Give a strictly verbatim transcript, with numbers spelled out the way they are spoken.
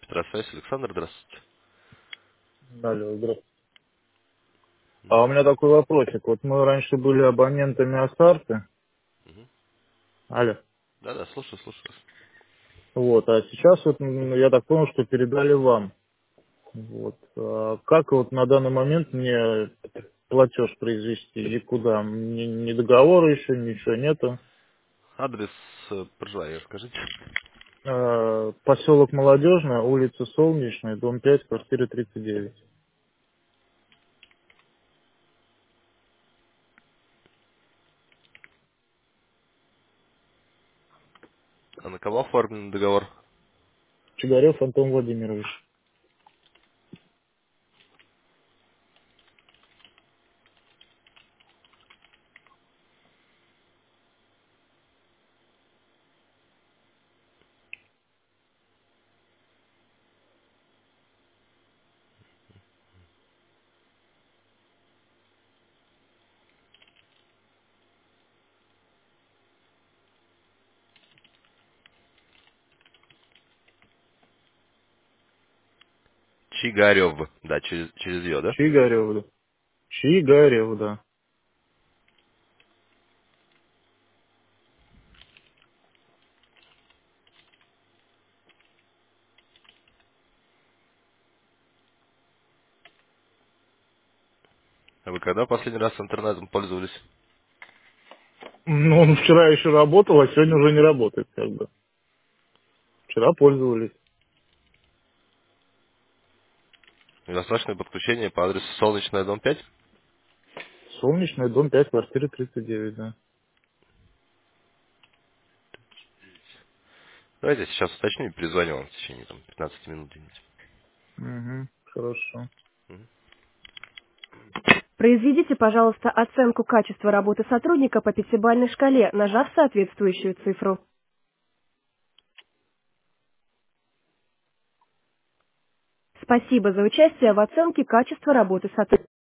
Петросвязь, Александр, здравствуйте. Алло, здравствуйте. А у Мгм. меня такой вопросик. Вот мы раньше были абонентами Асарты. Мгм. Алло. Да-да, слушаю, слушаю вас. Вот, а сейчас вот м, я так понял, что передали вам. Вот. А как вот на данный момент мне платеж произвести и куда? Ни, ни договора еще, ничего нету. Адрес э, проживания скажите. А, поселок Молодежная, улица Солнечная, дом пять, квартира тридцать девять. А на кого оформлен договор? Чигарев Антон Владимирович. Чигарев. Да, через, через ее, да? Чигарев, да. Чигарев, да. А вы когда последний раз интернетом пользовались? Ну, он вчера еще работал, а сегодня уже не работает, как бы. Вчера пользовались. У вас срочное подключение по адресу Солнечная, дом пять? Солнечный, дом пять, квартира тридцать девять, да. Давайте я сейчас уточню и перезвоню вам в течение там, пятнадцати минут где-нибудь. Угу, хорошо. Мгм. Произведите, пожалуйста, оценку качества работы сотрудника по пятибалльной шкале, нажав соответствующую цифру. Спасибо за участие в оценке качества работы сотрудника.